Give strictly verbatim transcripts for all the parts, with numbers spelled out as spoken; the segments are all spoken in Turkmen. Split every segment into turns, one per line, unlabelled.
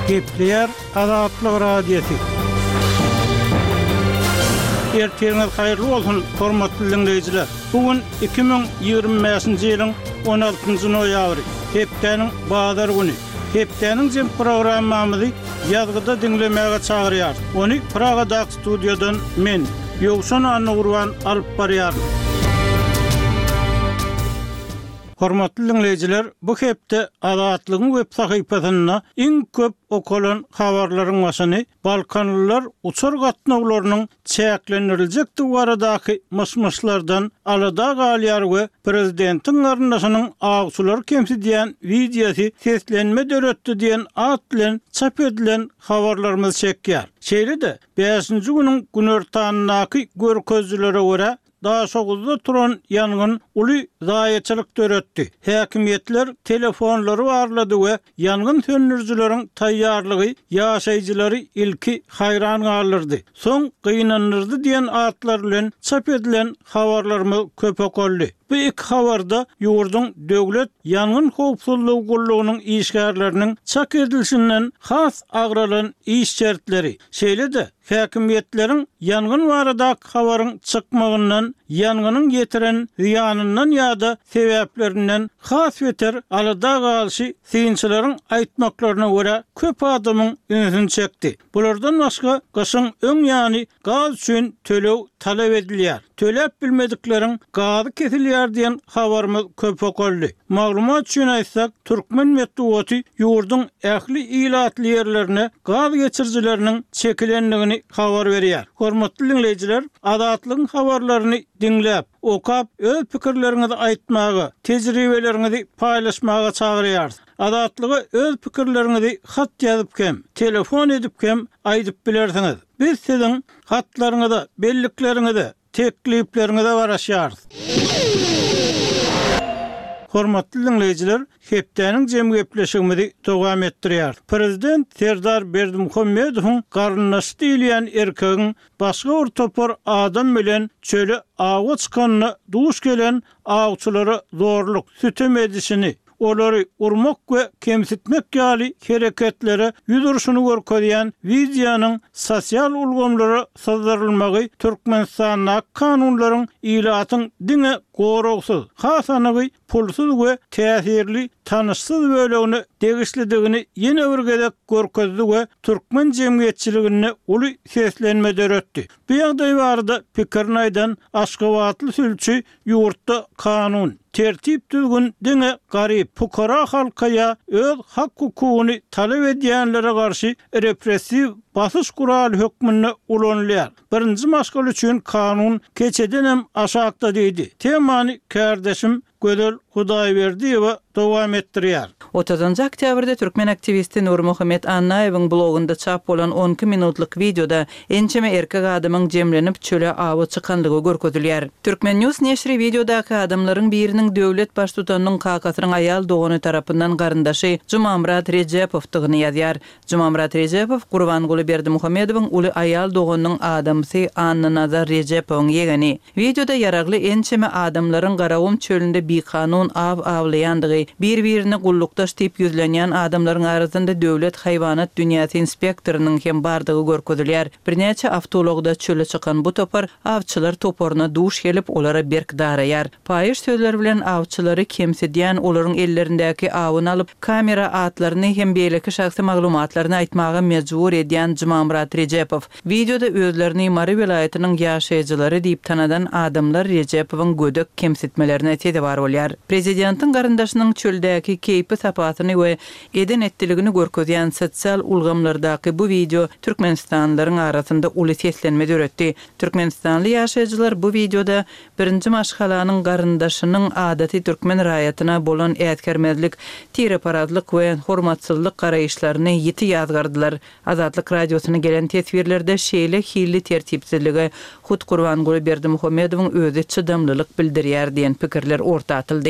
Gepleyer Azatlyk Radiosu. Erteňiz haýyrly bolsun, hormatly dinleýijiler. Bugün iki bin ýygrimi beşinji ýylyň on altynjy noýabry, hepdeniň bazar güni. Hepdeniň jem programmamyzy ýazgyda dinlemäge çagyrýar. Ony Pragada studiodan men, Ýogşan Anurwan alyp barýar. Hormatly dinleýijiler, bu hepde Azatlygyň web sahypasyna iň köp okulan habarlaryň başyny Balkanlylar uçur gatnawlarynyň çäkleniriljek duwaradaky mysmyslardan alada galýar we prezidentiň garyndaşynyň agsular kemsidiýän videosy seslenme döretdi diýen at bilen çap edilen habarlarymyz çekýär. Şeýle-de beşinji günüň günortanynaky görkezlere görä daha soguzda turan yangın uly zaýatçylyk döretdi. Häkimetler telefonlary barlady we yangın söndürjüleriň taýýarlygy ýaşaýjylary ilki hayran galyrdy. Soň gynanyrdy diýen atlar bilen çap edilen habarlarmy köp okoldy. Bu iki habarda ýurdun döwlet yangın howpsuzlygy gullugynyň işgärleriniň çak edilişinden has agralan iş şertleri. Şeýle-de häkimetleriň yangın barada habaryň çykmagyndan, yangının getiren ziyanından ýa-da sebäplerinden has beter alada galyşy synçylaryň aýtmaklaryna görä köp adamyň ünsün çekdi. Bulardan başga gaşyň öň ýany gaz üçin tölew talap edilýär. Töläp bilmedikleriň gazy kesilýär diýen habarmy köp okoldy. Maglumat üçin aýtsak, Türkmen medeniýeti ýurdun ähli ilatly ýerlerine gaz geçirjileriniň çekilenligini habar berýär. Hormatly dinleýijiler, Azatlygyň habarlaryny dinläp, okap, öz pikirleriňizi aýtmagy, tejribelerinizi paýlaşmaga çagyrýar. Azatlyga öz pikirleriňizi hat ýazyp kem, telefon edip kem aýdyp bilersiňiz. Biz siziň hatlaryňyza, bellikleriňize, tekliplerinize baraşýarys. Hormatly dinleýijiler, hepdeniň jem gepleşigimizi dowam etdirýär. Prezident Serdar Berdimuhammedowyň garyndaşy diýilen erkegiň başga bir topar adam bilen çöle ağa çykanyna duş gelen agçylary zorluk, sütem edişini, olary urmak we kemsitmek ýaly hereketlere ýüdürşüni görkezýän wideonyň sosial ulgamlary sazdyrylmagy Türkmenistanyň kanunlaryň ilatyň diňe gorogsyz, hasanygy pulsuz we täsirli tanışsyz bölegini degişlidigini ýene bir gezek görkezdi we türkmen jemgyýetçiligine uly seslenme döretdi. Bu ýagdaý barada pikirini aýdan Aşgabatly sülçi ýurtda kanun, tertip düzgün diňe garyp pukara halkaya öz hak hukugyny talap edýänlere garşy repressiw basyş kuraly hökmüne ulanýar. Birinji maşgal üçin kanun keçeden hem aşakda diýdi. Temany kardeşim Gödel Hudaýberdi we dowam etdirýär.
otuzunjy oktýabrda türkmen aktivisti Nur Muhammed Annaýewiň blogunda çap bolan on iki minutluk videoda ençeme erkek adamyň jemlenip çöle awy çykanlygy görkezilýär. Türkmen News neşri videodaky adamlaryň biriniň döwlet baştutanynyň kakasynyň aýal dogany tarapyndan garyndaşy Jumamrat Rejepovdygyny ýazýar. Jumamrat Rejepov Gurbanguly Berdimuhammedowyň uly aýal doganynyň adamsy Anna Nazar Rejepowyň ýegeni. Videoda ýaragly ençeme adamlaryň Garawum çölünde bir kanun av avlayandygy, bir-birini gullukdaş tip yüzlenýän adamlaryň arasynda döwlet haýwanat dünýäsi inspektorynyň hem bardygy görkezilýär. Birnäçe awtologda çöle çykan bu topar awçylar toporuna duş gelip olara berk daraýar. Paýyş sözler bilen awçylary kemsidýän olaryň ellerindäki awyny alyp kamera atlaryny hem beýleki şahsy maglumatlaryny aýtmaga mejbur edýän Jumamrat Rejepov videoda özlerini Mary welaýatynyň ýaşaýjylary diýip tanadan adamlar Rejepowyň gödök kemsitmelerini tedewar bolýar. Prezidentiň garyndaşynyň çöldäki keypi sapatyny we eden etdiligini görkezýän sosial ulgamlardaky bu video Türkmenistanlylaryň arasynda uly seslenme döretdi. Türkmenistanly ýaşaýjylar bu videoda birinji maşgalanyň garyndaşynyň adaty türkmen raýatyna bolan ätkermezlik, tireparatlyk we hormatsyzlyk garaýşlaryny ýeti ýazgardylar. Azatlyk radiosyna gelen tesbirlerde şeýle hilli tertipsizligi Hut Gurbanguly Berdimuhammedowyň özü çydamlylyk bildirýär diýen pikirler orta atyldy.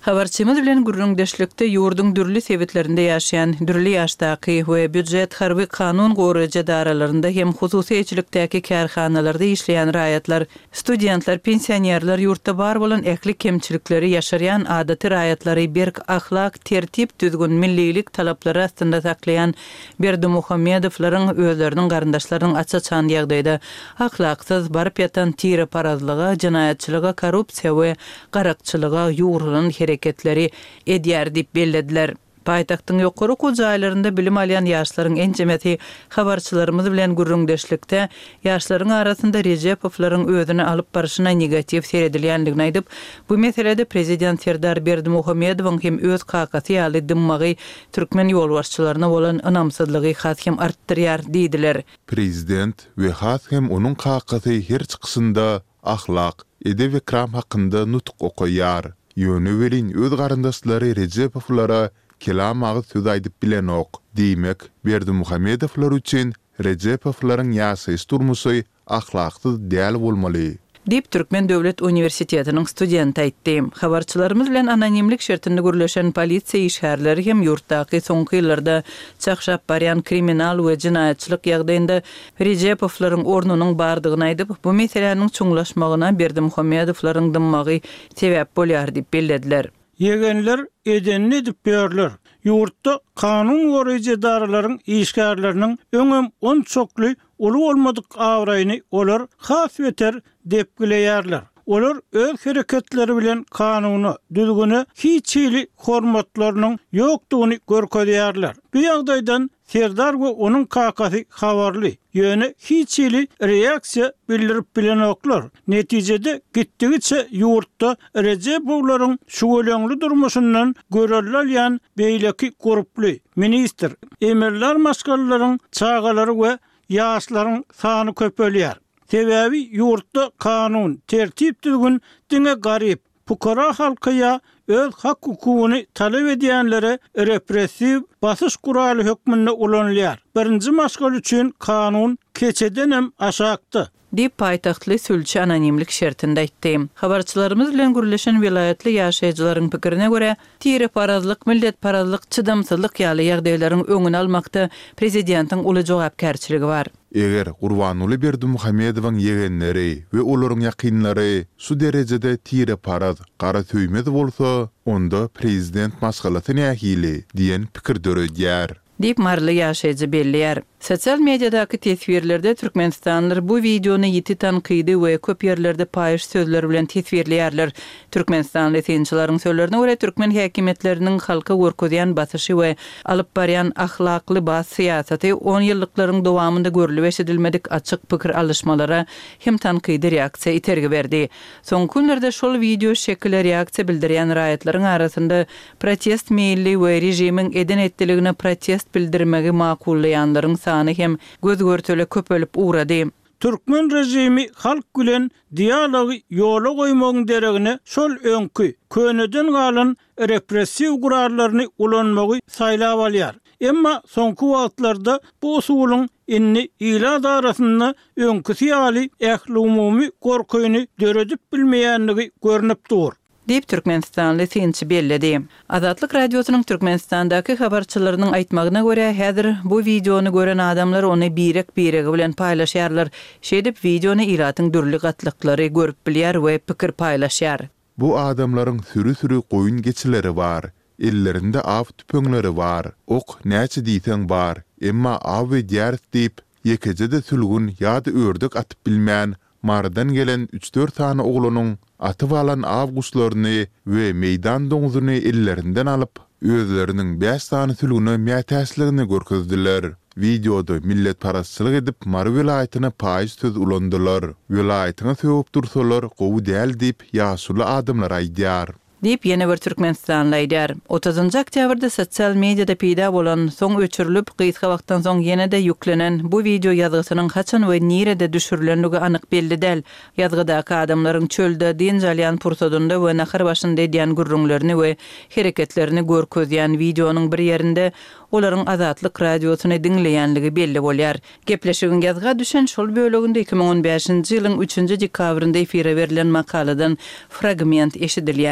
Habarçymyz bilen gürrüňdeşlikde ýurdun dürli sebitlerinde ýaşaýan dürli ýaşdaky we büdjet harby kanun goraja daralarında hem hususy eçilikdäki kärhanalarda işleýän raýatlar, studentler, pensionerler ýurtda bar bolan ähli kemçilikleri ýaşarýan adaty raýatlary berk ahlak, tertip, düzgün millilik talaplary astynda saklayan Berdimuhamedowlaryň özleriniň garyndaşlarynyň açaçan ýagdaýda ahlaksyz barıp ýatan tire parazlyga, jinaýatçylyga, korrupsiýa we garakçylyga ýurulýan hereketleri edýär diýip bellediler. Paýtagtyň ýokary kojaýlarynda bilim alýan ýaşlaryň enjemeti habarçylarymyz bilen gürrüňdeşlikde ýaşlaryň arasynda Rejepowlaryň özüne alyp barşyna negativ seredilýänligini aýdyp, bu meselede prezident Serdar Berdimuhamedowyň hem öz kakasy ýaly dymmagy türkmen ýolbaşçylaryna bolan ynamsızlygy has hem artdyrýar diýdiler.
Prezident we has hem onuň kakasy her çykysynda ahlak, edep we kram hakynda nutk okaýar. Ýöne welin öz garyndaşlary Rejepowlara kelam agyz söz aýdyp bilen ok. Diýmek, Berdimuhamedowlar üçin Rejepowlaryň ýaşaýyş durmuşy ahlaksyz däl bolmaly.
Dip Türkmen Döwlet Uniwersitetiniň studenti aýtdy. Habarçylarymyz bilen anonimlik şertinde gürleşen polisiýa işgärleri hem ýurtdaky soňky ýyllarda çakşap barýan kriminal we jinaýatçylyk ýagdaýynda Rejepowlaryň ornunyň bardygyny aýdyp, bu meseleniň çoňlaşmagyna Berdimuhamedowlaryň dymmagy sebäp bolýar diýip bellediler.
Yegenler edenini edip berler. Ýurtda kanun goraja daralaryň işgärleriniň öňem on çokly uly bolmadyk awraýyny olar has beter dep bileýärler. Olar öz hereketleri bilen kanuny, düzgüni, hiçili hormatlarynyň ýokdugyny görkezýärler. Bu ýagdaýdan Serdar we onuň kakasy habarly. Ýöne hiçili reaksiýa bildirip bilen oklar. Netijede gitdigiçe ýurtda Rejepowlaryň şu öleňli durmuşyndan görelýän beýleki gruply minister, emirler maskalaryň çağalary we ýaşlaryň sany köpelýär. Sebäbi ýurtda kanun, tertip düzgün diňe garyp, pukara halkyňa öz hak hukugyny talap edýänlere repressiw basış kuraly hökmünde ulanýar. Birinji maskal üçin kanun keçeden hem aşakdy.
Dip paýtaktly sülçi anonimlik şertinde aýtdy. Habarçylarymyz bilen gürleşen vilayetli ýaşaýjylaryň pikirine görä, tire parazlyk, millet parazlyk, çydamsızlyk ýaly ýagdaýlaryň öňüni almakda prezidentiň uly jogapkärçiligi bar.
Eger Gurbanuly Berdimuhamedowyň ýegenleri we olaryň ýakynlary şu derejede tire paraz, gara töýmez bolsa, onda prezident maskalaty nähili diýen pikir döredýär. Dip
marly ýaşaýjy bellýär. Sosial mediadaky tesvirlerde Türkmenistanlylar bu videonu ýiti tankydy we köp ýerlerde paýyş sözler bilen tesvirleýärler. Türkmenistanly synçylaryň sözlerine görä türkmen häkimetleriniň halka görkezýän basyşy we alyp barýan ahlakly bas siýasaty on ýyllyklaryň dowamında görülip eşidilmedik açyk pikir alışmalara hem tankydy reaksiýa itergi berdi. Soňky günlerde şol video şekilde reaksiýa bildirýän raýatlaryň arasynda protest meýilli we rejimiň eden etdiligine protest bildirmegi makullaýanlaryň sany hem göz görtele köpelip uğrady.
Türkmen rejimi halk bilen dialogy ýola goýmagyň deregine şol öňkü köneden galan repressiw gurarlaryny ulanmagy saýlap alýar. Emma soňky wagtlarda bu usulyň inni ila darasynda öňküsi ýaly ähli umumy gorkuny döredip bilmeýänligi görnüp dur.
Dip Türkmenistanly synçy belledi. Azatlyk radiosynyň Türkmenistandaky habarçylarynyň aýtmagyna görä, häzir bu videonu gören adamlar ony birek-biregi bilen paýlaşýarlar. Şeýdip videonu iratyň dürli gatlyklary görüp bilýär we pikir paýlaşýar.
Bu adamlaryň sürü-sürü goýun geçileri bar, ellerinde av tüpöňleri bar, ok näçe diýseň bar, emma av we därs diýip ýekejede sülgün ýa-da ördek atyp bilmän mardan gelen üç dört tane oglanyň atyp alan av guşlaryny we meýdan doňuzyny ellerinden alyp özleriniň beş tane sülgüne mätäsligini görkezdiler. Videoda millet parasçylyk edip Mar vilayatyna paýyş söz ulandylar. Vilayatyna söwüp dursalar gowy däl diýip ýaşuly adamlar aýdýar.
Dip ýene bir Türkmenistanly aýdýar. otuzynjy oktýabrda sosial mediada peýda bolan, soň öçürilip gysga wagtdan soň ýene-de ýüklenen bu video ýazgysynyň haçan we nirede düşürilenligi anyk belli däl. Ýazgydaky adamlaryň çölde dinjalýan pursadynda we nahar başynda edýän gürrüňlerini we hereketlerini görkezýän videonyň bir ýerinde olaryň Azatlyk radiosyny dinleýänligi belli bolýar. Gepleşigiň ýazga düşen şol böleginde iki ming on beşinji ýylyň üçünji dekabrynda efire berilen makaladan fragment eşidilýär.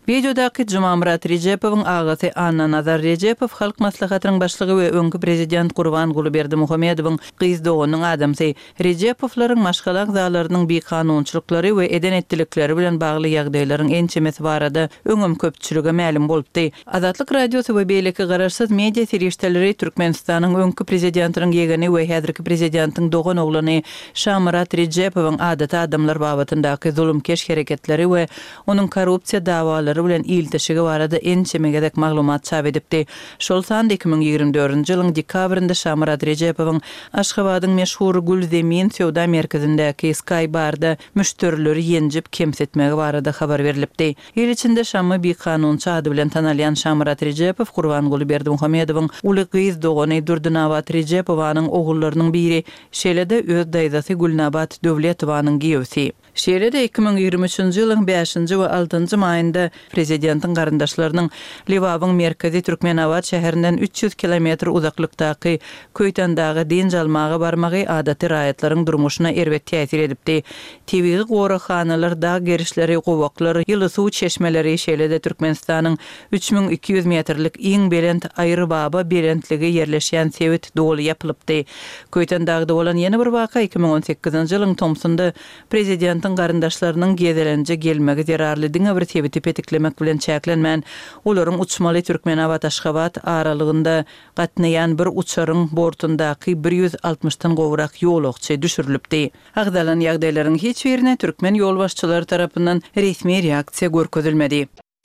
Videodaki Jumamurat Rejepov'un ağası Anna Nazar Rejepov halk maslahatynyň başlygy we öňkü prezident Gurbanguly Berdimuhammedowyň gyzdogynyň adamsy. Rejepovlaryň maşgalak zalarynyň bir kanunçylyklary we edenetdilikleri bilen bagly ýagdaýlaryň ençemesi barada öňüm köpçülüge ma'lum bolupdy. Azatlyk radiosu we beýleki garaşsyz media serişdeleri Türkmenistanyň öňkü prezidentiniň ýegeni we häzirki prezidentiň dogan oglany Şamrat Rejepowyň adata adamlar babatyndaky zulümkeş hereketleri we onuň korrupsiýa dawalary bilen iltişigi barada ençemegedek maglumat çap edipdi. Şol sanda iki ming ýygrimi dördünji ýylyň dekabrynda Şamrat Rejepowyň Aşgabatyň meşhur Gülzemin Sowda merkezindäki Sky barda müşterileri ýenjip kemsetmegi barada habar berilipdi. Ýyl içinde Şammy bir kanunçy ady bilen tanalýan Şamrat Rejepow Gurbanguly Berdimuhammedowyň uly gyzdogany Durdunabat Rejepowanyň ogullarynyň biri şeýle-de öz daýzasy Gülnabat Döwletowanyň giýewsi. Şeýle-de iki ming ýygrimi üçinji ýylyň beşinji we altynjy maýynda prezidentiň garyndaşlarynyň Liwabyň merkezi Türkmenabat şäherinden üç ýüz kilometr uzaklykdaky Köýtandagy din jalmagy barmagy adaty raýatlaryň durmuşyna erbet täsir edipdi. Tebigi gorakanalar, dağ gerişleri, gowaklar, ýyly suw çeşmeleri şeýle-de Türkmenistanyň üç ming iki ýüz metrlik iň belent aýry baba belentligi ýerleşýän sewit doly ýapylypdy. Köýtandagda bolan ýene bir waka iki ming on sekizinji ýylyň Tomsunda prezidentiň garyndaşlarynyň gezelenje gelmegi zerarly diňe bir sebiti petiklemek bilen çäklenmän olaryň uçmaly Türkmenabat Aşgabat aralygynda gatnaýan bir uçaryň bortundaky bir ýüz altmışdan gowrak ýolagçy düşürilipdi. Agdalan ýagdaýlaryň hiç birine türkmen ýolbaşçylary tarapyndan resmi reaksiýa görkezilmedi.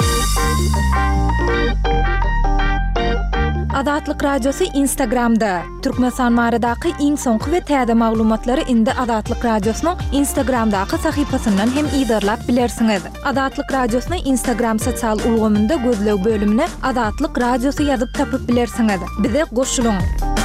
Azatlyk radiosu Instagramda. Türkmenistan maradaky iň soňky we täze maglumatlary indi Azatlyk radiosynyň Instagramdaky sahypasyndan hem ýydarlap bilersiňiz. Azatlyk radiosyny Instagram sosial ulgamynda gözleg bölümine Azatlyk radiosu ýazyp tapyp bilersiňiz. Bize goşulyň.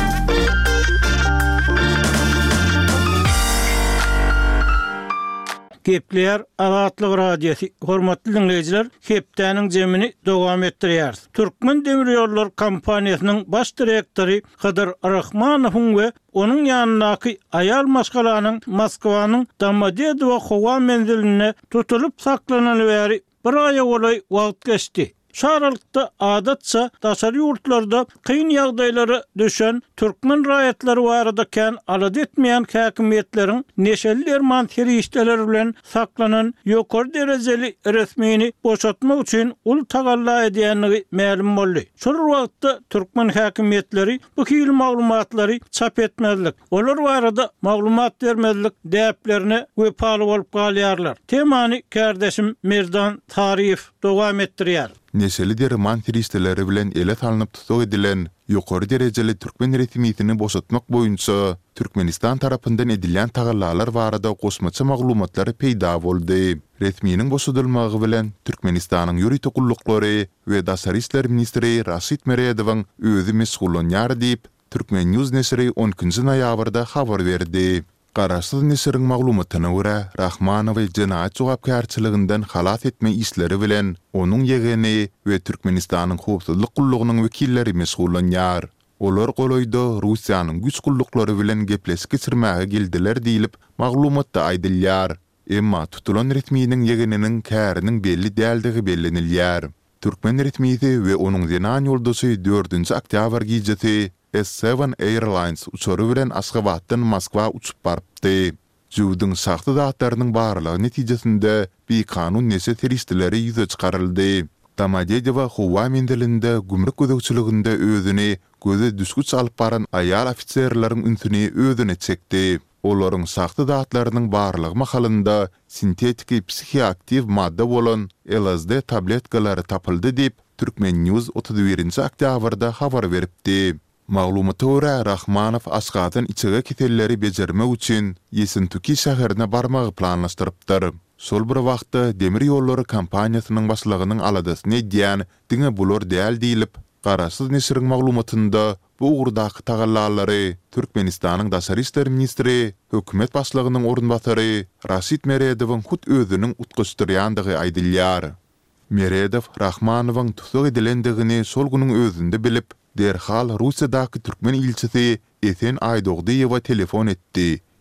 Gepler Azatlyk radiosu hormatly dinleyijiler, hepdäniň jemini dowam etdirýär. Türkmen demir ýollar kompaniýasynyň baş direktori Kadir Rahmanowyň we onuň ýanyndaky aýal maşgalanyň Moskwanyň Domodedowo howa menziline tutulup saklanan bäri bir aýa bolay wagt geçdi. Şaralykda adatça daşary ýurtlarda kyn ýagdaýlara düşen türkmen raýatlary barada kän alad etmeýän häkimiýetleriň neşeli erman serişdeleri bilen saklanan ýokary derejeli resmini boşatmak üçin ul tagalla edýänligi ma'lum boldy. Şol wagtda türkmen häkimiýetleri bu hili maglumatlary çap etmezlik, olar barada maglumat bermezlik däplerini wepaly bolup galýarlar. Temany kardeşim Merdan Taryýew dowam etdirýär.
Neşeli derman serişdeleri bilen ele talynyp tutug edilen ýokary derejeli türkmen resmiýetini boşatmak boýunça Türkmenistan tarapyndan edilýän tagallalar barada gosmaça maglumatlar peýda boldy. Resmiýetiň boşadylmagy bilen Türkmenistanyň ýürüýti gullukları we daşary işler ministri Raşid Meredowyň özi meşgullanýar diýip Türkmen News nesiri onuncu noýabrda habar berdi. Garaşsyz nesiriň maglumatyna görä, Rahmanow jenaýat jogapkärçiliginden halat etme işleri bilen onuň ýegeni we Türkmenistanyň howpsuzlyk gullugynyň wekilleri meşgullanýar. Olar goloýda Russiýanyň güç gullukları bilen gepleşik geçirmäge geldiler diýilip maglumatda aýdylýar. Emma tutulan resmiýetiň ýegeniniň käriniň belli däldigi bellenilýär. Türkmen resmiýeti we onuň zenan ýoldasy dördünji oktyabr gecesi S seven Airlines uçary bilen Aşgabatdan Moskwa uçup barpdy. Juwdyň saxta datlarynyň barlygy netijesinde bir kanun nese serişdeleri ýüze çykaryldy. Domodedowo howa mendilinde gümrük gözegçiliginde özüni göze düşgüç alyp baran aýal ofitserlaryň ünsüni özüne çekdi. Olaryň saxta datlarynyň barlygy mahalynda sintetik psihiaktiv madda bolan L S D tabletkalary tapyldy diýip Türkmen News otuz birinji oktyabrda habar beripdi. Maglumata görä Rahmanow Aşgabatdan içige ketelleri bejermek üçin Ýesentuki şäherine barmagy planlaşdyrypdyr. Şol bir wagtda demir ýollary kompaniýasynyň başlygynyň aladasyny diýen diňe bular däl diýilip, garaşsyz nesiriň maglumatynda bu ugurdaky tagallalary Türkmenistanyň daşary işler ministri, hökümet başlygynyň orunbasary Raşid Meredowyň hut özüniň utgaşdyrýandygy aýdylýar. Meredow Rahmanowyň tutug edilendigini şol güniň özünde bilip, derhal Russiýadaky türkmen ilçisi Esen Aýdogdyýewa telefon etdi.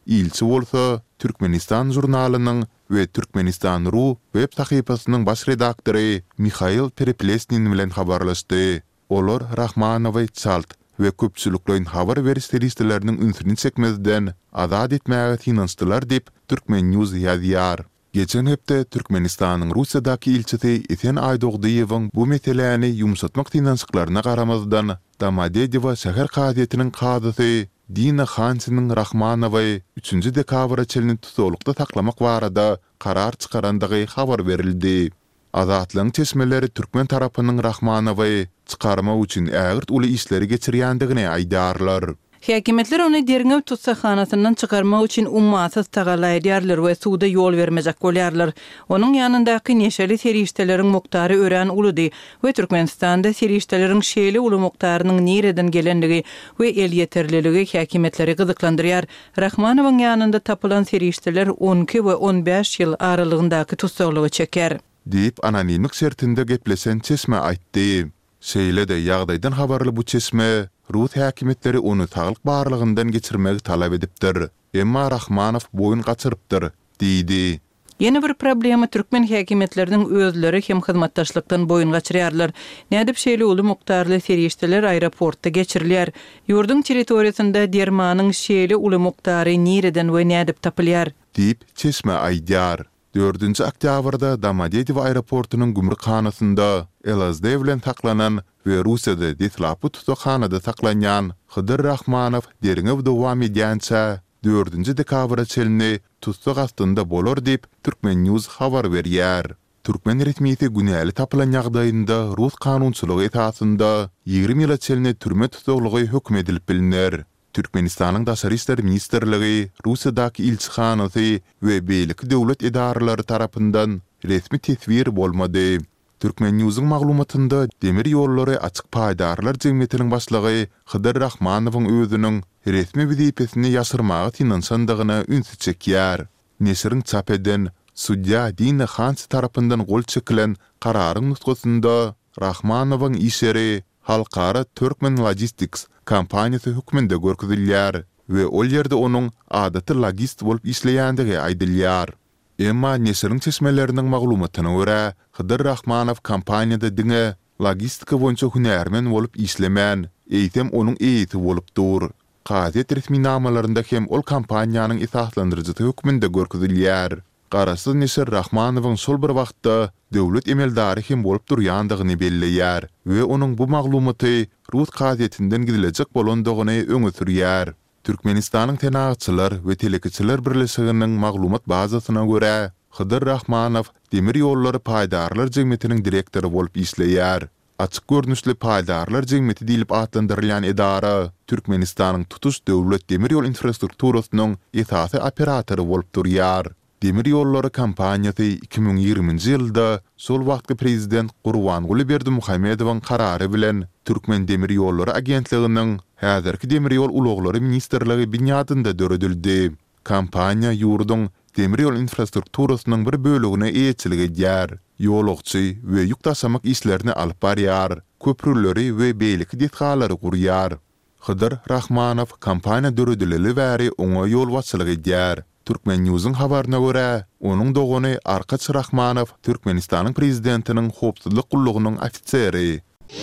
ilçi bolsa Türkmenistan jurnalynyň we Türkmenistan.ru web sahypasynyň baş redaktory Mikhail Pereplesnin bilen habarlaşdy. Olar Rahmanowy çalt we köpçüliklerin habar beriş serisilerinin ünsünü çekmezden azad etmäge tinançdylar dep Türkmen News ýazýar. Geçen hepde Türkmenistanyň Russiýadaky ilçisi Esen Aýdogdyýewiň bu meseleni ýumşatmak tinançyklaryna garamazdan Domodedowa şäher gazetiniň gadysy Dina Hansynyň Rahmanowy üçünji dekabra çelini tutulukda taklamak barada karar çykarandygy habar berildi. Azatlyň çeşmeleri Türkmen tarapynyň Rahmanowy çykarma üçin ägirt uly işleri geçirýändigini aýdarlar.
Häkimetler ony derňew tutsaxanasyndan çykarmak üçin ummatsız tagalaýdýarlar we suwda ýol bermejek bolýarlar. Onuň ýanyndaky neşeli serişdeleriň muktary ören uludy we Türkmenistanda serişdeleriň şeýle uly muktarynyň nereden gelendigi we el ýeterliligi häkimetleri gyzyklandyrýar. Rahmanowyň ýanynda tapylan serişdeler on iki we on beş ýyl aralygyndaky tutsaklygy çeker.
Deyip anonimlik şertinde geplesen çeşme aýtdy. Şeýle-de ýagdaýdan habarly bu çeşme Rus häkimetleri onu taýlyk barlygyndan geçirmegi talap edipdir. Emma Rahmanow boyun gaçyrypdyr, diýdi.
Yeni bir problema Türkmen häkimetlerining özleri hem hyzmatdaşlykdan boyun gaçyrýarlar. Nädip şeýle uly muktarly serişdeler aeroportda geçirilýär. Ýurdun territoriýasynda dermanyň şeýle uly muktary nereden we nädip tapylýar?
Diýip çeşme aýdýar. dördünji oktýabrda Domodedow aeroportunyň gümrükhanasynda Elazığ bilen taklanan we Russiýada detlapy tutaqhanada saklanýan Hydyr Rahmanow derňew dowam edýänçä dördünji dekabra çelini tutsak astynda bolar diýip Türkmen News habar berýär. Türkmen resmiýeti günäli tapylan ýagdaýynda Rus kanunçylygy etasynda ýygrimi ýyla çelini türme tutuklugy hökm edilip bilinýär. Türkmenistanyň Daşary işler ministrligi, Russiýadaky ilçihanasy we beýlik döwlet edaralary tarapyndan resmi tesbir bolmady. Türkmen News'un maglumatynda demir ýollary açyk paýdarlar jemgyýetiniň başlygy Hydyr Rahmanowyň özüniň resmi wezipesini ýaşyrmagy tinançandygyna ünsü çekýär. Nesiriň çap eden Sudia Dina Hans tarapyndan gol çekilen kararyň nutgusynda Rahmanowyň işleri Halkara Türkmen Logistics kampaniýasy hökmünde görkezilýär we ol ýerde onuň adaty logist bolup işleýändigi aýdylýar. Emma nesiriň çeşmeleriniň maglumatyna görä, Hydyr Rahmanow kampaniýada diňe logistika boýunça hünärmen bolup işlemän, eýtem onuň eýiti bolupdyr. Gazet resmi namalarynda hem ol kampaniýanyň esaslandyrjy hökmünde görkezilýär. Garasyz Nesir Rahmanowyň şol bir wagtda döwlet emeldary hem bolup durýandygyny belleýär we onuň bu maglumaty Rus gazetinden gidilejek bolandygyny öňe sürýär. Türkmenistanyň tenagçylar we telekiçiler birleşiginiň maglumat bazasyna görä, Hydyr Rahmanow demir ýollary paýdarlar jemgyýetiniň direktory bolup işleýär. Açyk görnüşli paýdarlar jemgyýeti diýilip atlandyrylýan edara Türkmenistanyň tutuş döwlet demir ýol infrastrukturasynyň esasy operatory bolup durýar. Demir ýollary kampaniýasy iki ming ýigriminji ýylda sol wagtky prezident Gurbanguly Berdimuhammedowyň karary bilen Türkmen Demir ýollary agentliginiň häzirki demir ýol uloglary ministrligi binýadynda döredildi. Kampaniýa ýurdun demir ýol infrastrukturasynyň bir bölegine eýetçilik edýär. Ýolokçy we ýük taşamak işlerini alyp barýar, köprüleri we beýlik detgalary gurýar. Hydyr Rahmanow kampaniýa döredileli bäri oňa ýol watçylyk edýär. Türkmen News'un habaryna görä, onuň dogany Arkaç Rahmanow Türkmenistanyň prezidentiniň howpsuzlyk gullugynyň ofiseri.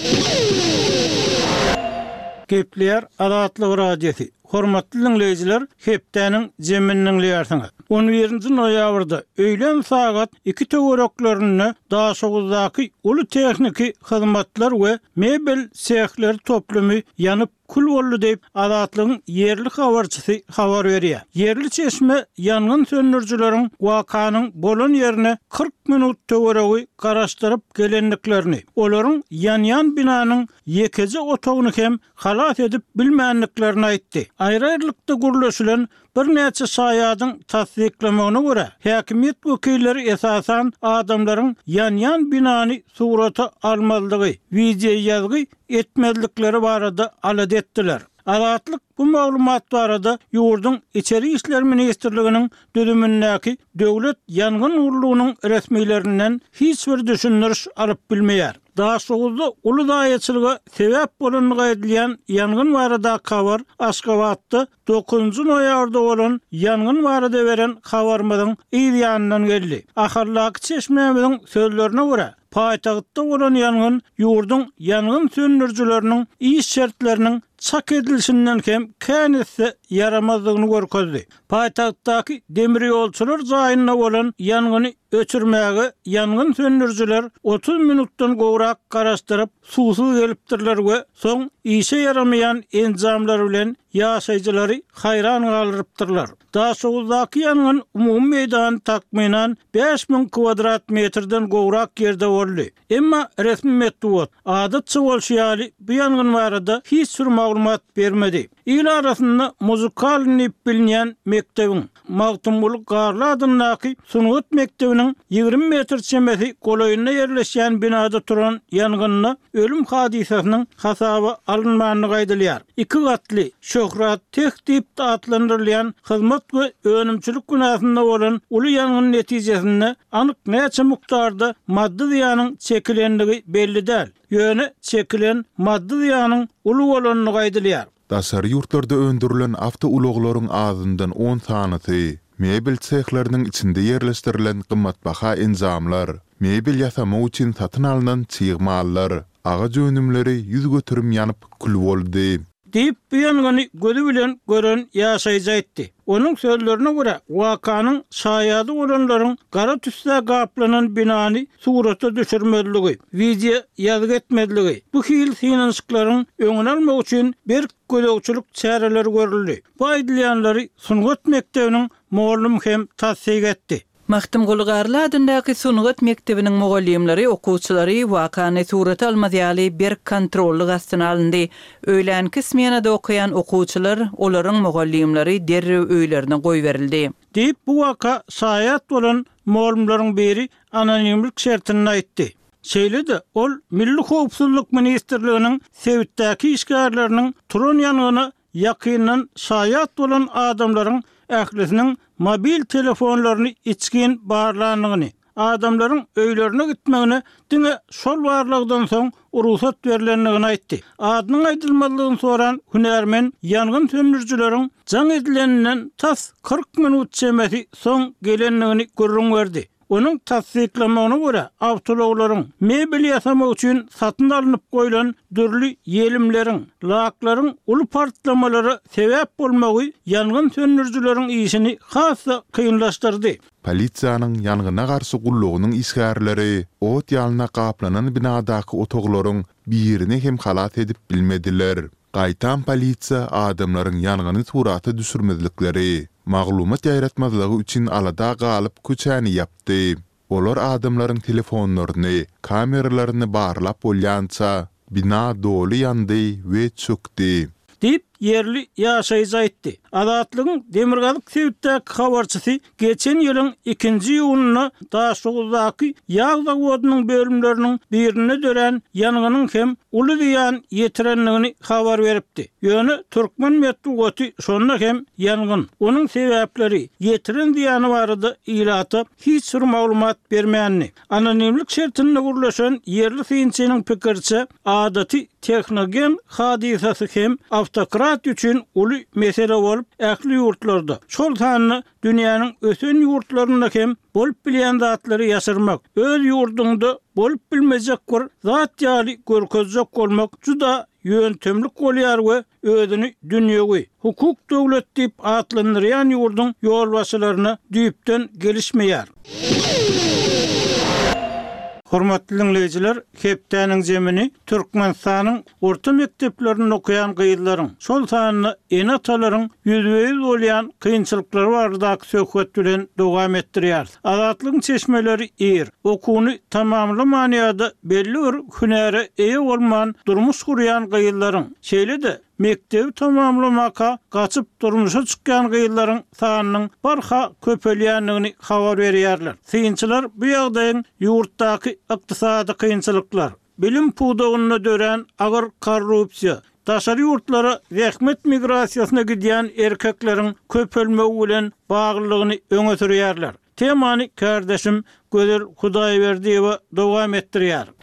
Gepler Adatlyk radiosi. Hormatly dinleyijiler, hepdeniň jeminiň ýarsyňa. on birinji noýabrda öýlen sagat iki töwereklerini daşaguzdaky uly tehnikki hyzmatlar we mebel sehleri toplumy ýanyp kul boldy diýip Adatlygyň yerli habarçysy habar berýär. Yerli çeşme ýangyn söndürjüleriň wakanyň bolan ýerine kırk minut töweregi garaşdyryp gelendiklerini, olaryň ýan-ýan binanyň ýekeje otagyny hem halat edip bilmänliklerini aýtdy. Aýrylykda gurulýan bir näçe saýadyň tasdiklemegine görä, häkimiýet wekilleri esasan adamlaryň ýan-ýan binany surata almalygy, video ýazgy etmezlikleri barada alad etdiler. Adatlyk bu maglumat barada ýurdun içeri işler ministrliginiň düzümindäki döwlet ýangyn urlugynyň resmiýlerinden hiç bir düşündiriş alyp bilmeýär. Daha soğuzda ulu daýaçylyga sebäp bolanyny edilýän ýangyn barada habar Aşgabatda dokuzunçy noýabrda bolan ýangyn barada beren habarmyň ýanyndan geldi. Ahyrlaky çeşmemiň sözlerine görä paýtagtda bolan ýangyn ýurdun ýangyn söndürjüleriniň iş şertleriniň çak edilişinden hem känesi yaramazlygyny görkezdi. Paýtagtdaky demir ýolçular jaýyna bolan ýangynny öçürmäge ýangyn söndürjüler otuz minutdan gowrak garaşdyryp suwsuz gelipdirler we soň işe yaramayan enzamlar bilen ýaşaýjylary haýran galyrypdyrlar. Daha soňdaky ýangyn umumy meýdan takminan beş min kvadrat metrden gowrak ýerde boldy. Emma resmi metduat adatça bolşýaly bu ýangyn barada hiç bir maglumat bermedi. İl arasynda muzykal nip bilinýän mektebiň Magtumbulyk Garly adyndaky Sunugat mektebiniň ýigrim metr çemesi golaýyna ýerleşýän binada turan ýangyny ölüm hadisasynyň hasaby alınmagyny gaýdylýar. İki gatly şöhrat tehdip adlandyrylýan hyzmat we önümçilik günahynda bolan uly ýangyn netijesinde anyk näçe mukdarda maddi ziýanyň çekilenligi belli däl. Ýöne çekilen maddi ziýanyň uly bolanyny gaýdylýar.
Daşary ýurtlarda öndürilen awto uluglaryň azyndan on sanaty, mebel sehleriniň içinde ýerleşdirilen gymmatbaha enzamlar, mebel ýasama üçin satyn alynan çyýgmallar, agaç önümleri ýüz götürüm ýanyp kül boldy.
Deyip bu ýangany gözü bilen gören ýaşaýjy aýtdy. Onun sözlerine göre wakanyň şaýady bolanlaryň gara tüsde gaplanan binany surata düşürmediligi, video ýazyk etmediligi, bu hil synanşyklaryň öňüne almak üçin bir gözegçilik çäreleri görüldi. Bu aýdylýanlary Sunugat mektebiniň muallym hem tassyk etdi.
Magtumguly Garly adyndaky Sunugat mektebiniň mugallimleri, okuwçylary wakany surata almaýaly bir kontrolly gastyna alyndy. Öýlänki smenada okuyan okuwçylar, olaryň mugallimleri derrew öýlerine goýberildi.
Diýip bu waka şaýat bolan muallymlaryň biri anonimlik şertini aýtdy. Şeýle-de ol Milli Howpsuzlyk Ministrliginiň Sewitdäki işgärleriniň turan ýanyny ýakyndan şaýat bolan adamlaryň ählisiniň mobil telefonlaryny içkin barlanygyny, adamlaryň öýlerine gitmegine diňe şol barlygdan soň urusat berilenligini aýtdy. Adynyň aýdylmalygyny soran hünärmen ýangyn söndürjüleriň jaň edileninden tas kırk minut çemesi soň gelenligini görüň berdi. Onun tasdiklamagyna görä awtologlaryň mebel ýasama üçin satyn alınıp goýulan dürli ýelimleriň, laklaryň uly partlamalary sebäp bolmagy ýangyn söndürjüleriň işini hassa kynlaşdyrdy.
Polisiýanyň ýangyna garşy gullugynyň işgärleri ot ýalyna gaplanan binadaky otoklaryň birini hem halat edip bilmediler. Gaýtan polisiýa adamlaryň ýangyny suraty düşürmedikleri, maglumat ýaratmazlygy üçin alada galyp köçäni ýapdy. Olar adamlaryň telefonlaryny, kameralaryny barlap bolýança bina doly ýandy we çökdi. Diýip
yerli ýaşaýjy aýtdy. Adatlygyň Demirgazyk Sewitdäki habarçysy geçen ýylyň ikinji ýunyna Daşoğuzdaky ýagda wodanyň bölümleriniň birine dören ýanganyň hem uly diýen ýetirenligini habar beripdi. Ýöne Türkmen medeniýeti şonda hem ýangyn, onuň sebäpleri, ýetiren diýeni barada ýylaty hiç bir maglumat bermänni. Anonimlik şertinde gurlaşan yerli synçynyň pikirçe adaty tehnogen hadisasy hem awtokrat üçin uly mesele bolup ähli ýurtlarda. Şol sanyny dünýäniň ösen ýurtlarynda hem bolup bilýän zatlary ýaşyrmak, öz ýurdunda bolup bilmejek bir zat ýaly görkezjek bolmak juda ýöntemlik bolýar we özüni dünýäwi hukuk döwlet diýip atlandyrýan ýurdun ýolbaşçylaryna düýpden gelişmeýär. Hormatly dinleyijiler, hepdäniň jemini Türkmenistanyň orta mekteplerinde okuyan gyýylaryň, şol sanyny enatalaryň ýüzbeýiz bolýan kynçylyklary baradaky söhbet bilen dowam etdirýär. Azatlygyň çeşmeleri er, okuwny tamamlaman ýa-da belli bir hünäre eýe bolman durmuş gurýan gyýylaryň, şeýle-de mektebi tamamlamaka gaçyp durmuşa çykkan gyýylaryň sanynyň barha köpelýänligini habar berýärler. Synçylar bu ýagdaýyň ýurtdaky ykdysady kynçylyklar, bilim puwdagyna dören agyr korrupsiýa, daşary ýurtlara rehmet migrasiýasyna gidýän erkekleriň köpelmegi bilen baglylygyny öňe sürýärler. Temany kardeşim Gözel Hudaýberdiýewa dowam etdirýär.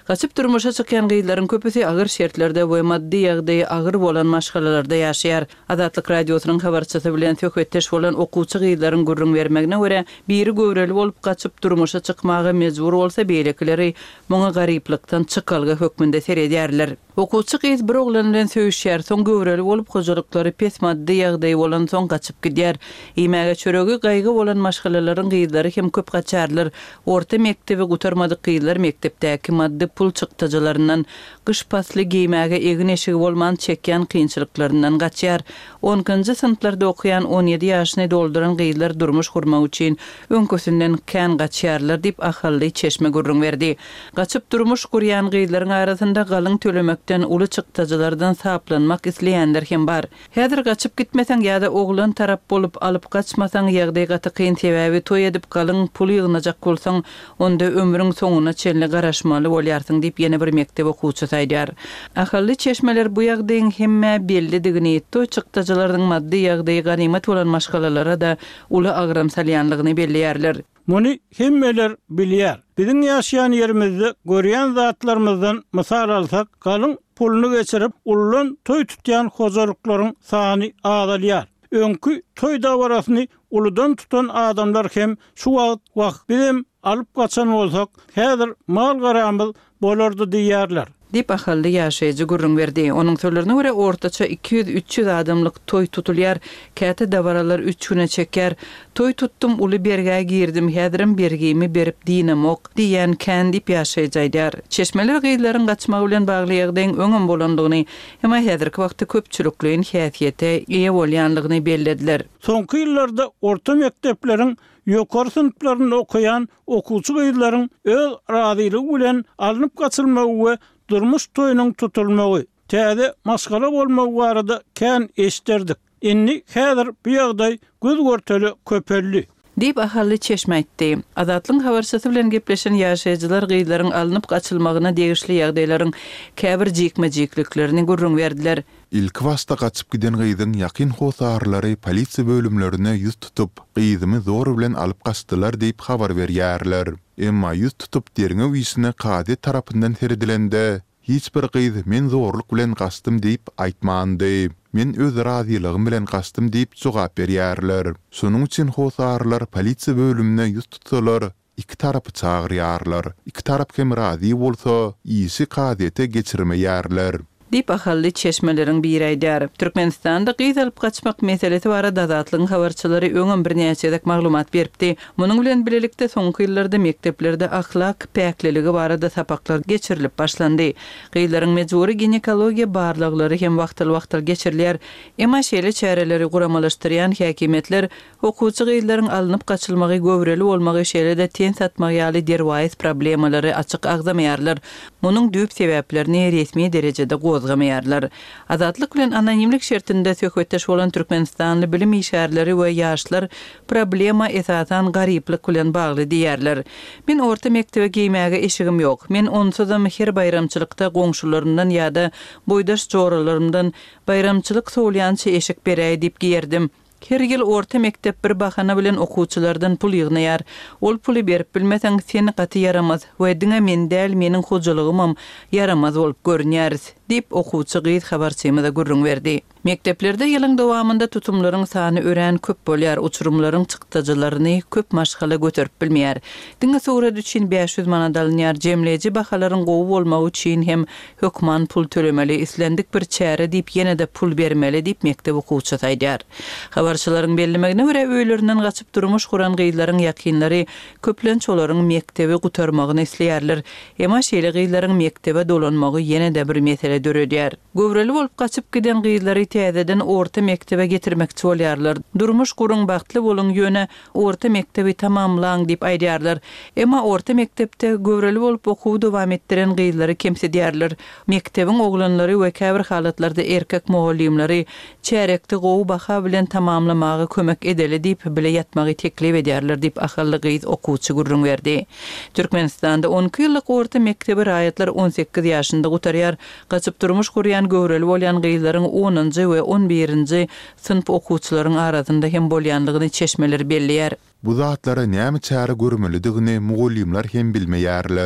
Gaçyp durmuşa çykýan gyýlaryň köpüsi agyr şertlerde we maddi ýagdaýy agyr bolan maşgalalarda ýaşaýar. Adatlyk radiosynyň habarçysy bilen töhbetdeş bolan okuwçy gyýlaryň gurrun bermegine görä, biri göwreli bolup gaçyp durmuşa çykmagy mejbur bolsa, beýlekileri muňa garyplykdan çykalga hökmünde seredýärler. Okuwçy gyz bir oglan bilen söýüşýär, soň göwreli bolup hojalyklary pes maddi ýagdaýy bolan soň gaçyp gidýär. Imäge çöregi gaýgy bolan maşgalalaryň gyýlary hem köp gaçarlar. Orta mektebi gutarmadyk gyýlar mektepdäki maddi pul çykdyjylaryndan, gyş pasly giýmäge egin eşigi bolman çekýän kynçylyklaryndan gaçýar. onunçy sınıflarda okuyan on ýedi ýaşyny dolduran gyýlar durmuş gurmak üçin öňkösünden kän gaçýarlar diýip ahally çeşme gurrun berdi. Gaçyp durmuş gurýan gyýlaryň arasynda galyň tölemekden uly çykdyjylardan saplanmak isleýänler hem bar. Häzir gaçyp gitmeseň ýa-da oglan tarap bolup alyp gaçmasaň ýagdaý gaty kyn sebäbi toý edip galyň pul ýygnajak bolsaň, onda ömrüň soňuna çenli garaşmaly bolýarsyň diýip ýene bir mektep okuwçy aýdýar. Ahally çeşmeler bu ýagdaýyň hemme bellidigini etdi, çykdyjylaryň maddi ýagdaýy ganimet bolan maşgalalara da uly agram salýanlygyny belliýärler.
Muny hemmeler bilýär. Biziň ýaşaýan ýerimizde görýän zatlarymyzdan mysal alsak, galyň puluny geçirip ullan toý tutýan hojalyklaryň sany azalýar. Öňkü toý dawarasyny uludan tutan adamlar hem şu wagt bizim alyp gaçan bolsak, häzir mal garamyz bolardy diýärler.
Dip ahally ýaşaýjy gurrun berdi. Onuň sözlerine görä ortaça iki yüz üç yüz adamlyk toý tutulýar, käte dawaralar üç güne çeker. Toý tuttum, uly berge girdim, häzirim bergimi berip dinamok diýen kän dip ýaşaýjylar. Çeşmeler gyýlaryň gaçmagy bilen bagly ýagdaýyň öňüm bolandygyny, hem häzirki wagtda köpçülikliň häsiýete ýa bolýanlygyny bellediler.
Soňky ýyllarda orta mektepleriň ýokary sınıflaryny okuyan okuwçy gyýlaryň öz razylygy bilen alınıp gaçylmagy we durmuş toýunyň tutulmagy, täze maskara bolmagy barada kän eşderdik. Inni häzir bu ýagdaý göz görteli köpelli.
Dip ahally çeşme aýtdy. Adatlyň habarçysy bilen gepleşen ýaşaýjylar gyýlaryň alınıp gaçylmagyna degişli ýagdaýlaryň käbir jikme-jikliklerini gurrun berdiler.
İlk wasta gaçyp giden gyzyň ýakyn hosarlary polisiýa bölümlerine ýüz tutup, gyzymy zor bilen alyp gaçdylar diýip habar berýärler. Emma ýüz tutup derine wiýsine kady tarapyndan seredilende, hiç bir gyzy men zorluk bilen gaçdym diýip aýtmandy. Men öz razylygym bilen gaçdym diýip jogap berýärler. Şonuň üçin hosarlar polisiýa bölümine ýüz tutsalar, iki tarapy çagyrýarlar. İki tarap hem razy bolsa, ýyşy kadete geçirmeýärler.
Dip ahally çeşmeleriň biri aýdýar. Türkmenistanda gyz alyp gaçmak meselesi barada azatlygyň habarçylary öňem bir näçedek maglumat beripdi. Munyň bilen bilelikde soňky ýyllarda mekteplerde ahlak päkliligi barada sapaklar geçirilip başlandy. Gyýlaryň mejburi ginekologiýa barlyklary hem wagtyl-wagtyl geçirilýär. Emma şeýle çäreleri guramalaşdyrýan häkimetler okuwçy gyýlaryň alınıp gaçylmagy göwreli bolmagy şeýle-de ten satmagy ýaly derwaýys problemalary açyk agzamaýarlar. Munyň düýp sebäplerini resmi derejede gozgamaýarlar. Azatlyk bilen anonimlik şertinde söhbetdeş bolan Türkmenistanly bilim işgärleri we ýaşlar problema esasan garyplyk bilen bagly diýerler. Men orta mektebe giýmäge eşigim ýok. Men onsuzam her bayramçylykda goňşularymdan ýa-da boýdaş joralarymdan bayramçylyk soýlançy eşik beräý diýip giýerdim. Her ýyl orta mektep bir bahana bilen okuwçylardan pul ýygnaýar. Ol puly berip bilmeseň seni gaty yaramaz we diňe men däl meniň hojalygymam yaramaz bolup görünýäris diýip okuwçy gyz habarçymyza gurrun berdi. Mekteplerde ýylyň dowamında tutumlaryň sany ören köp bolýar, uçurumlaryň çykdyjylaryny köp maşgala götürip bilmeýär. Diňe sowrat üçin beş yüz manat alınýar, jemleji bahalaryň gowy bolmagy üçin hem hökman pul tölemeli, islendik bir çäre diýip ýene de pul bermeli diýip mektep okuwçy aýdýar. Habarçylaryň bellemegine görä öýlerinden gaçyp durmuş guran gyýlaryň ýakynlary köplenç olaryň mektebi gutarmagyny isleýärler. Emma şeýle gyýlaryň mektebe dolanmagy ýene de bir mesele döredýär. Göwreli bolup gaçyp giden gyýlary täzeden orta mektebe getirmekçi bolýarlar. Durmuş gurun bagtly bolun ýöne orta mektebi tamamlaň diýip aýdýarlar. Emma orta mektepde göwreli bolup okuw dowam etdiren gyýlary kemsedýärler. Mektebiň oglanlary we käbir halatlarda erkek muallimleri çärekde gowy baha bilen tamamlamagy kömek edeli diýip bile ýatmagy teklip edýärler diýip ahally gyz okuwçy gurrun berdi. Türkmenistanda onky ýyllyk orta mektebi raýatlar on sekiz ýaşynda gutarýar. Gaçyp durmuş gurýan göwreli bolýan gyýlaryň onunçy we on birinçi sınıf okuwçylaryň arasynda hem bolýanlygyny çeşmeler belliýär.
Bu zatlara näme çäre görmelidigini mugallimler hem bilmeýärler.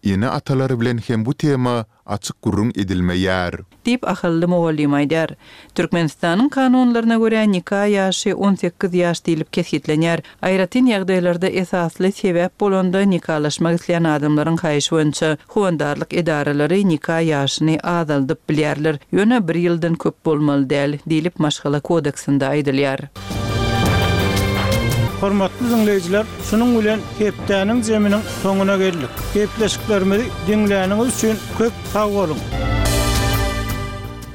ene ataları bilen hem bu tema açık gurrun edilmeýär.
Dip ahylly mugallim aýdar. Türkmenistanyň kanunlaryna görä nikah ýaşy on sekiz ýaş diýilip kesgitlenýär. Aýratyn ýagdaýlarda esasly sebäp bolanda nikahlaşmak isleýän adamlaryň haýyşy boýunça howandarlyk edaralary nikah ýaşyny azaldyp bilýärler. Ýöne bir ýyldan köp bolmaly däl diýilip Maşgala kodeksinde aýdylýar.
Hormatly dinleyijiler, şunun bilen hepdäniň jeminiň soňuna geldik. Hepleşiklerimizi dinläniňiz üçin köp sag bolun.